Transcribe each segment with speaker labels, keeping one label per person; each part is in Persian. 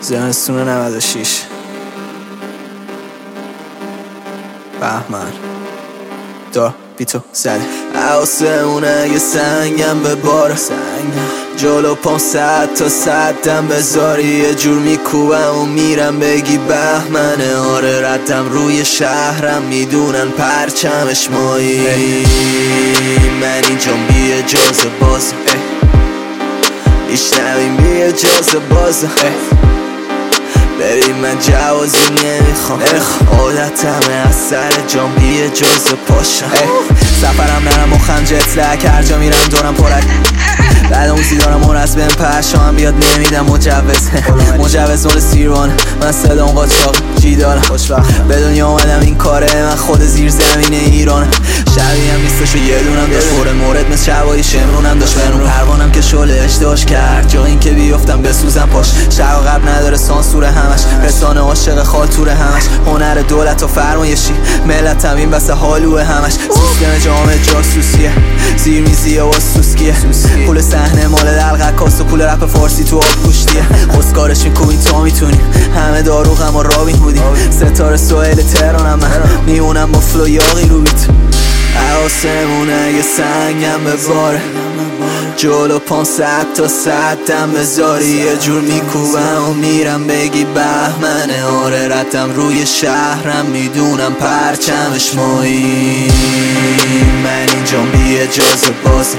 Speaker 1: زمستون 96 بهمن دار بیتو زده آسمونه یه سنگم به بار جلو 500 تا 100 دم بذاری یه جور میکوبم و میرم بگی بهمنه. آره ردم روی شهرم میدونن پرچمش مایی من اینجام بی اجازه بازم میشنویم بی اجازه بازم ببین من جوازی نمیخوام عادتمه از سر جام بی اجازه پاشم سفرم نرم مخم جتلک هر جا میرم دورم پرک بعد موزی دارم مرز بهم پرشام بیاد نمیدم مجوز مال سیروان من صدام قاچاق جی دارم به دنیا آمدم این کاره من خود زیر زمین ایران شبیه هم نیستش و یه دونم داشت پر مورد مثل شبایی شمرونم داشت برون پروانم که شلهش داشت کرد جا این که بیفتم بسوزم پاش شرق و غرب نداره سانسور همش رسانه عاشق خاطور همش هنر دولت و فرمایشی ملت هم این بس حالوه همش سیستم جامعه جاسوسیه زیرمیزیه و سوسکیه پول صحنه مال دلق کاست و پول رپ فارسی تو آب گوشتیه خودکارش میکنین تا میتونی همه داروغم و رابین بودی ستاره سوهل تهرانم من میمونم با فلو یاقی رو بیت آسمونه یه سنگم به باره جلو 500 تا 100 دم بذاری یه جور میکوبم و میرم بگی بهمنه. آره ردم روی شهرم میدونم پرچمش مایی من اینجام بی اجازه بازم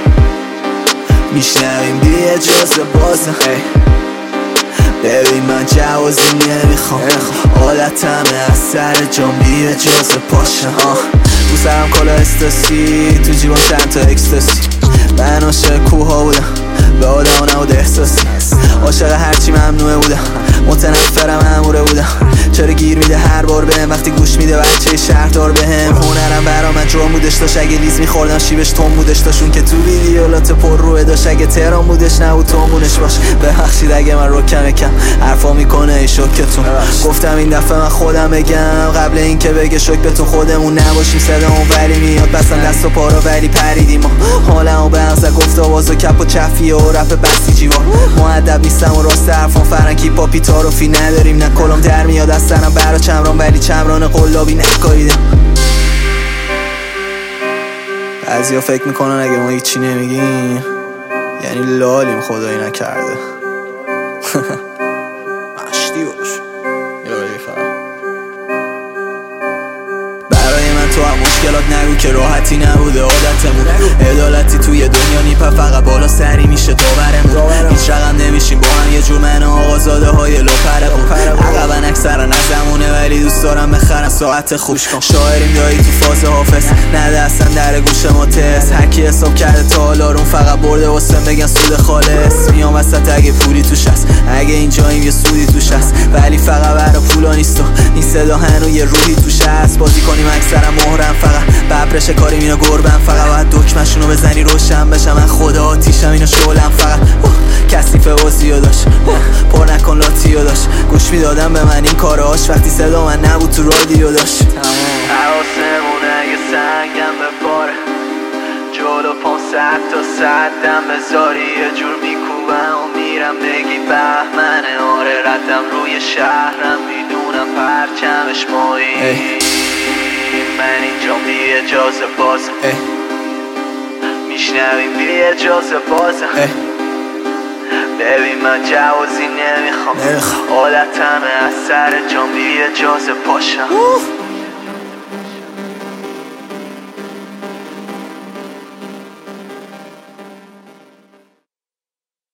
Speaker 1: میشنویم بی اجازه بازم ببین من جوازی نمیخوام حالتمه از سر جام بی اجازه پاشم تو سرم کلا استاسی تو جیبم چند تا اکستاسی من عاشق کوها بودم به آدم نبود احساسی عاشق هرچی ممنوعه بودم متنفرم اموره بودم چرا گیر میده هر بار بهم وقتی گوش میده بچه شهردار بهم هنرم برا من جرم بودش داشت اگه لیز میخوردم شیبش تون بودش داشون که تو ویدیولات پر روه داشت اگه تهران بودش نبود تومونش باش ببخشید اگه من رکم کم حرفا میکنه ای شوکتون گفتم این دفعه من خودم بگم قبل این که بگه شوک بتون خودمون نباشیم صدامون ولی میاد بسن دست و پارا ولی پریدیم حالمو به هم زد گفت آواز و کپ و چفیه و رپ بسیجی مؤدب نیستم و راست حرفان فرنکی پاپی تعارفی نداریم نه کلم در میاد از سرم برا چمران ولی چمران قلابی نکاییدم بعضیا فکر میکنن اگه ما هیچی نمیگیم یعنی لالیم خدایی نکرده مشتی باش برای من تو هم مشکلات نگو که راحتی نبوده عادتمون عدالتی توی دنیا نیپه فقط بالا سری میشه داورمون هیچ رقم نمیشیم با هم یه جور من آقازاده های لپرمون عقبا اکثرا نزمونه ولی دوست دارم بخرم ساعت خوب شاعریم دایی تو فاز حافظ نده اصلا در گوش ما تست هرکی حساب کرده تا حالا رون فقط برده واسه بگن سود خالص میام وسط اگه پولی توش هست اگه اینجاییم یه سودی توش هست ولی فقط برا پولا نیست و این صدا هنو یه روحی توش هست بازی کنیم اکثرم مهرم فقط ببرش کاریم اینو گربم فقط باید دکمشونو بزنی روشن بشم من خدا آتیشم اینو شولم فقط کثیفه واسیو داشت پر نکن لاتیو داشت گوش میدادم به من این کاراش وقتی صدا من نبود تو رادیو داشت آسمونه یه سنگم به باره جلو 500 تا 100 دم بذاری یه جور میکوبم و میرم بگی بهمنه. آره ردم روی شهرم میدونم پرچمش مایی من اینجام بی اجازه بازم میشنویم بی اجازه بازم ببین من جوازی نمیخوام حالتمه از سر جام بی اجازه پاشم